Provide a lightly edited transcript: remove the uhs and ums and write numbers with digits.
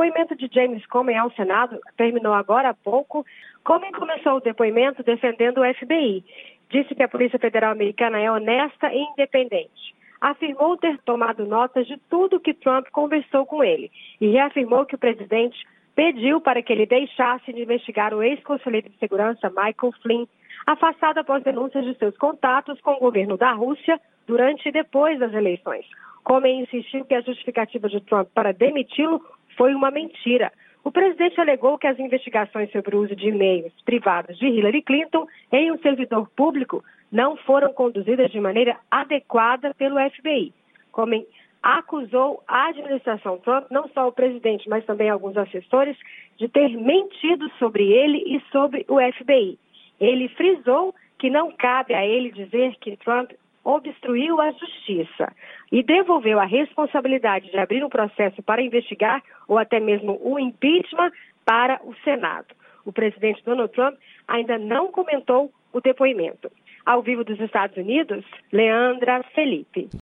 depoimento de James Comey ao Senado terminou agora há pouco. Comey começou o depoimento defendendo o FBI. Disse que a Polícia Federal Americana é honesta e independente. Afirmou ter tomado notas de tudo que Trump conversou com ele e reafirmou que o presidente pediu para que ele deixasse de investigar o ex-conselheiro de segurança Michael Flynn, afastado após denúncias de seus contatos com o governo da Rússia durante e depois das eleições. Comey insistiu que a justificativa de Trump para demiti-lo foi uma mentira. O presidente alegou que as investigações sobre o uso de e-mails privados de Hillary Clinton em um servidor público não foram conduzidas de maneira adequada pelo FBI. Comey acusou a administração Trump, não só o presidente, mas também alguns assessores, de ter mentido sobre ele e sobre o FBI. Ele frisou que não cabe a ele dizer que Trump obstruiu a justiça e devolveu a responsabilidade de abrir um processo para investigar ou até mesmo o impeachment para o Senado. O presidente Donald Trump ainda não comentou o depoimento. Ao vivo dos Estados Unidos, Leandra Felipe.